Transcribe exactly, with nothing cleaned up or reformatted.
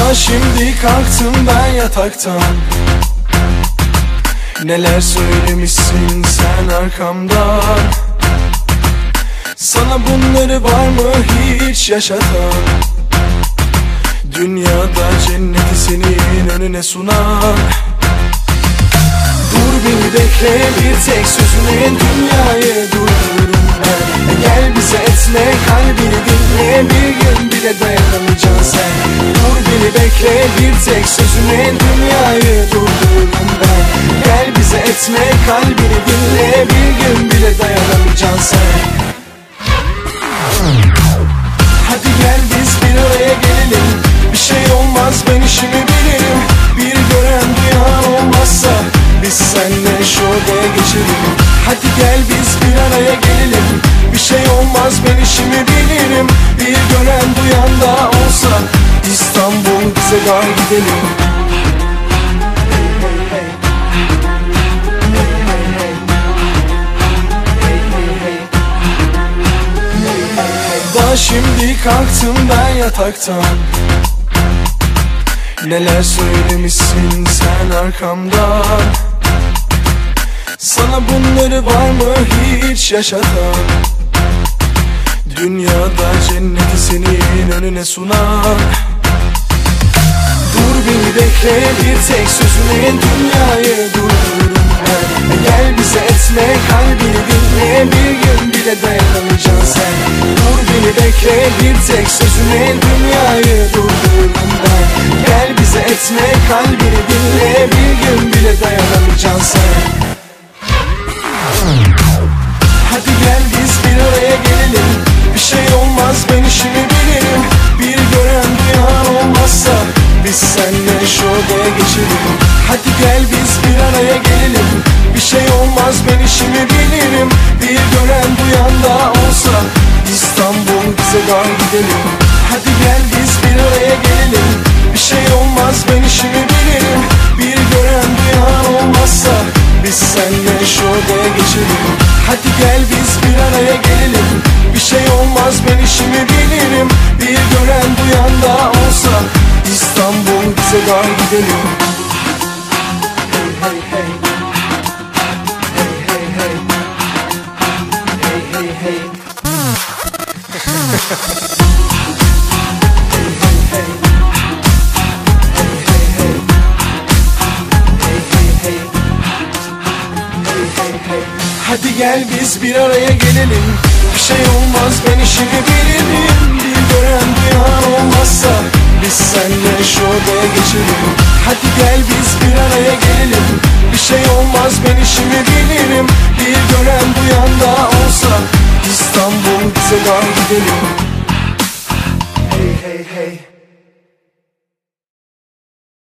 Daha şimdi kalktım ben yataktan. Neler söylemişsin sen arkamdan. Sana bunları var mı hiç yaşatan? Dünyada cenneti senin önüne sunan. Dur beni bekle, bir tek sözüne dünyayı durdururum ben. Gel bize etme, kalbini dinle, bir gün bile dayanamayacaksın sen. Dur beni bekle, bir tek sözüne dünyayı durdururum ben. Gel bize etme, kalbini dinle, bir gün bile dayanamayacaksın sen. Hadi gel biz bir araya gelelim. Bir şey olmaz, ben işimi bilirim. Bir gören duyan olmazsa biz seninle şu odaya geçelim. Hadi gel biz bir araya gelelim. Bir şey olmaz, ben işimi bilirim. Bir gören duyan da olsa İstanbul bize dar gidelim. Daha şimdi kalktım ben yataktan. Neler söylemişsin sen arkamdan. Sana bunları var mı hiç yaşatan? Dünyada cenneti senin önüne sunan. Dur beni bekle, bir tek sözüne dünyayı durdururum ben. Gel bize etme, kalbini dinle, bir gün bile dayanamayacaksın sen. Dur beni bekle, bir tek sözüne dünyayı durdururum ben. Gel bize etme, kalbini dinle, bir gün bile dayanamayacaksın sen. Hadi gel biz bir araya gelelim. Bir şey olmaz, ben işimi bilirim. Bir gören duyan olmazsa biz seninle şu odaya geçelim. Hadi gel biz bir araya gelelim. Bir şey olmaz, ben işimi bilirim. Bir gören duyan da olsa İstanbul bize dar gidelim. Hadi gel biz bir araya gelelim. Bir şey olmaz, ben işimi bilirim. Bir gören duyan olmazsa biz seninle şu odaya geçelim. Hadi gel biz bir araya gelelim. Bir şey olmaz, ben işimi bilirim. Bir gören duyan da olsa İstanbul bize dar gidelim. Hey hey hey. Hey hey hey. Hey hey hey. Hadi gel biz bir araya gelelim. Bir şey olmaz, ben işimi bilirim. Bir gören duyan olmazsa biz seninle şu odaya geçelim. Hadi gel biz bir araya gelelim. Bir şey olmaz, ben işimi bilirim. Bir gören duyan da olsa İstanbul bize dar gidelim.